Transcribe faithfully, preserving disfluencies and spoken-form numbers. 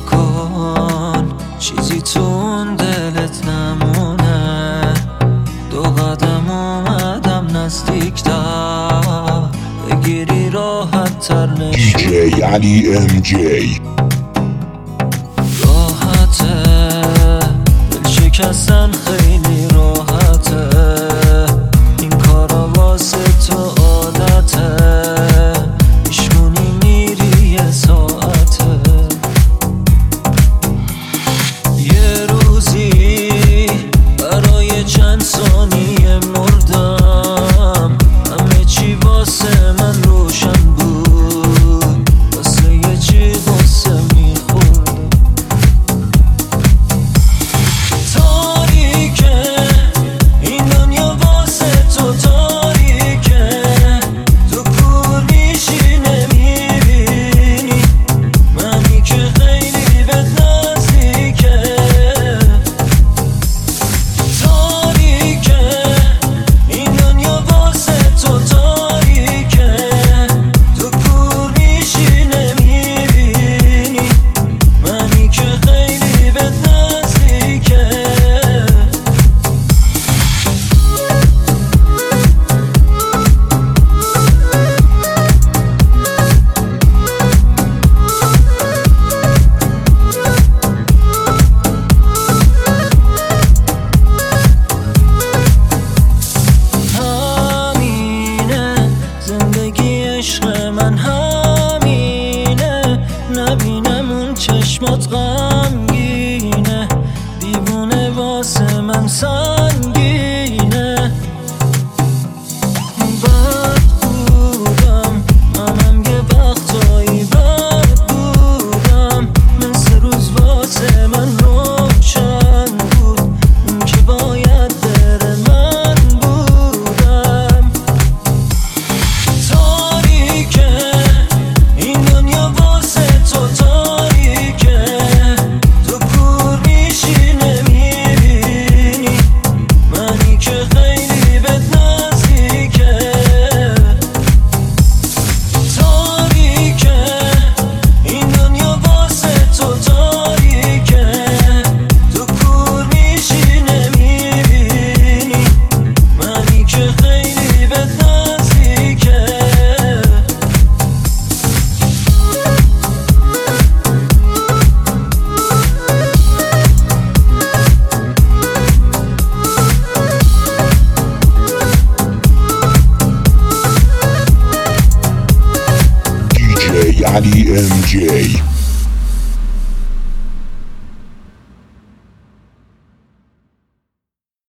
نکن چیزی تو اون دلت نمونه. دو قدم اومدم نزدیک‌تر، بگیری راحت تر دی جی علی ام جی. راحته دل شکستن خیلی راحته، این کارا واسه تو عادته، میشونی میری یه ساعته. یه روزی برای چند ثانیه مردم، همه چی واسه من روشن بود، واسه یه چی واسه میخوردم. تاریکه این دنیا واسه تو تاریکه، تو کور میشی نمیبینی منی که خیلی بد نزدیکه. تاریکه این دنیا واسه تو تاریکه، تو کور میشی نمیبینی منی که خیلی بد نزدیکه. همینه زندگی عشق من، همینه نبینم اون چشمات غم